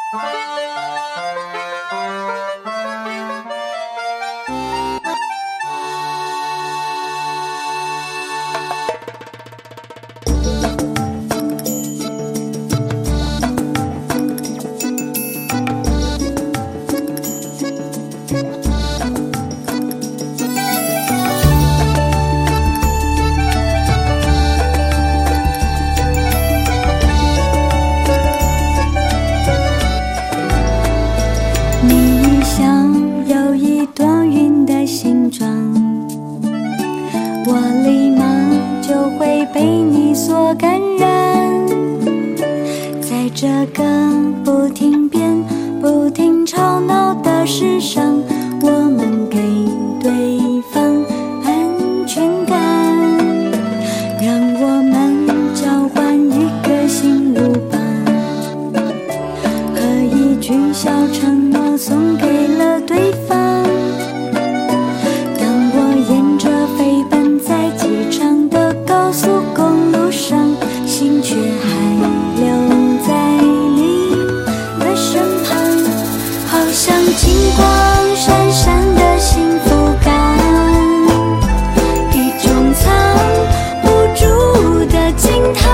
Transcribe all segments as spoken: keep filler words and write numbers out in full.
你像有一朵云的形状，我立马就会被你所感染。在这个不停变、不停吵闹的世上，我们给对方安全感，让我们交换一个心如吧，和一句小承诺送给了对方。当我沿着飞奔在机场的高速公路上，心却还留在你的身旁，好像金光闪闪的幸福感，一种藏不住的惊叹。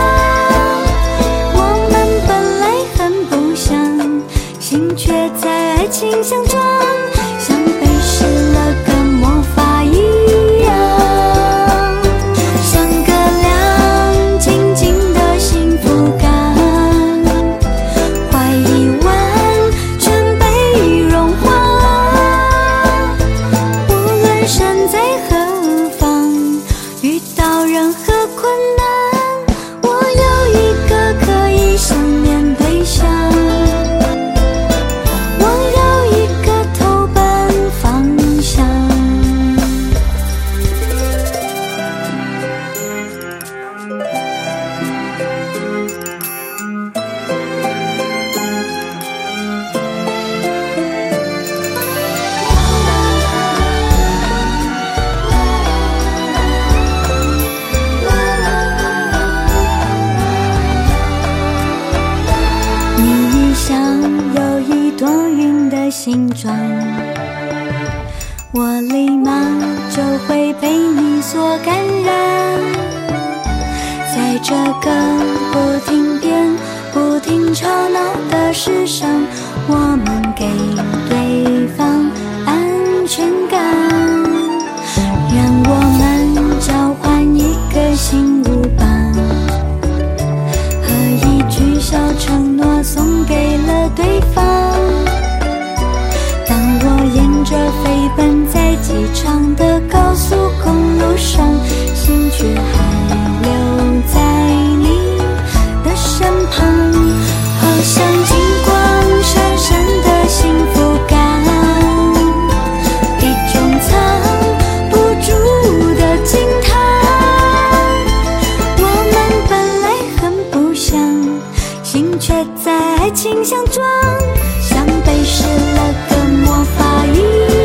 我们本来很不像，心却在爱情相撞，像被施了个魔法一样，像个亮晶晶的幸福感，怀疑完全被融化。无论身在何方，遇到任何困难，我有一个可以想念对象，我有一个投奔方向。你像有一朵云的形状，我立马就会被你所感染。在这个不停变、不停吵闹的世上，我们给对方安全感，让我们交换一个心如吧，和一句小承诺送给了对方。当我沿着飞奔在机场的高速公路上，心却还留在你的身旁，好像金光闪闪的幸福感，一种藏不住的惊叹。我们本来很不像，心却在爱情相撞，像被施了个魔法一样。